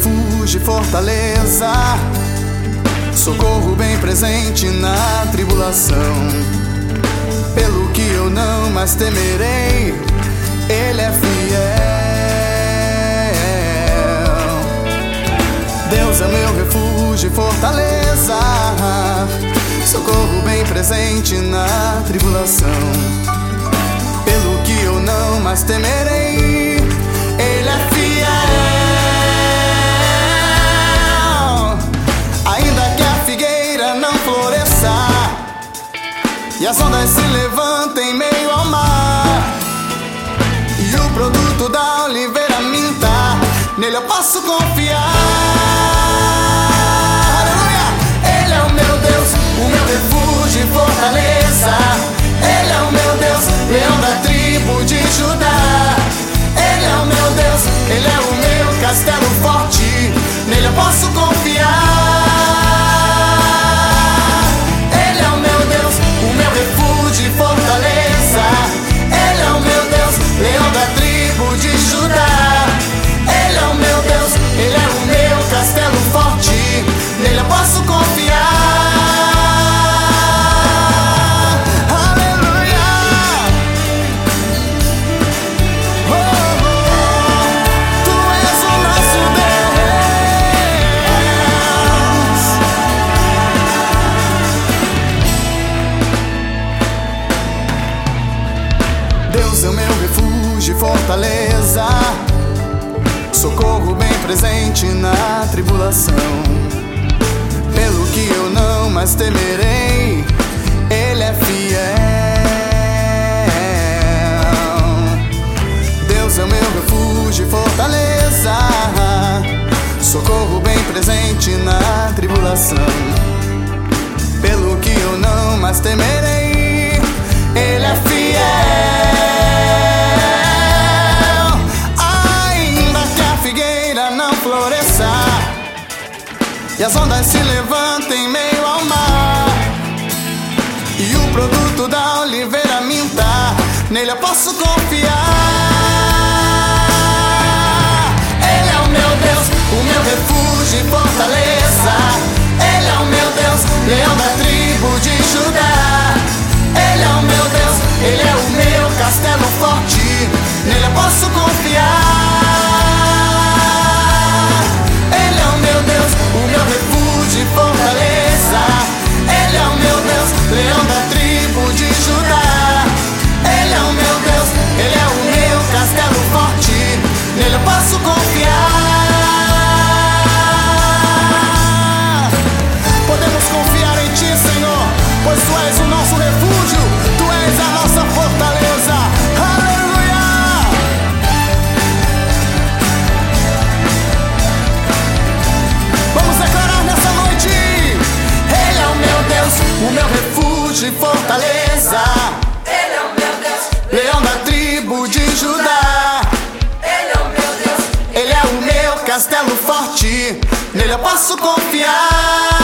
refúgio e fortaleza, socorro bem presente na tribulação. Pelo que eu não mais temerei, Ele é fiel. Deus é meu refúgio e fortaleza, socorro bem presente na tribulação. Pelo que eu não mais temerei, Ele é fiel. Ainda que a figueira não floresça e as ondas se levantem em meio ao mar, e o produto da oliveira minta, nele eu posso confiar. Aleluia! Ele é o meu Deus, o meu refúgio e fortaleza. Ele é o meu Deus, leão da tribo de Judá. Ele é o meu Deus, Ele é o meu castelo forte, nele eu posso confiar. Ele é o meu Deus, o meu refúgio e fortaleza. Ele é o meu Deus, leão da tribo de Judá. Ele é o meu Deus, Ele é o meu castelo forte, nele eu posso confiar. Deus é o meu refúgio e fortaleza, socorro bem presente na tribulação. Pelo que eu não mais temerei, Ele é fiel. Deus é o meu refúgio e fortaleza, socorro bem presente na tribulação. Pelo que eu não mais temerei, Ele é fiel. E as ondas se levantem em meio ao mar, e o produto da oliveira minta, nele eu posso confiar. Ele é o meu Deus, o meu refúgio e fortaleza. Ele é o meu Deus, leão da tribo de Judá. Ele é o meu Deus, Ele é o meu castelo forte, nele eu posso confiar. O meu refúgio e fortaleza. Ele é o meu Deus, leão da tribo de Judá. Ele é o meu Deus, Ele é o meu castelo forte, nele eu posso confiar. Podemos confiar em Ti, Senhor, pois Tu és o nosso refúgio, Tu és a nossa fortaleza. Aleluia! O meu refúgio e fortaleza. Ele é o meu Deus, leão da tribo de Judá. Ele é o meu Deus, Ele é o meu castelo forte, nele eu posso confiar.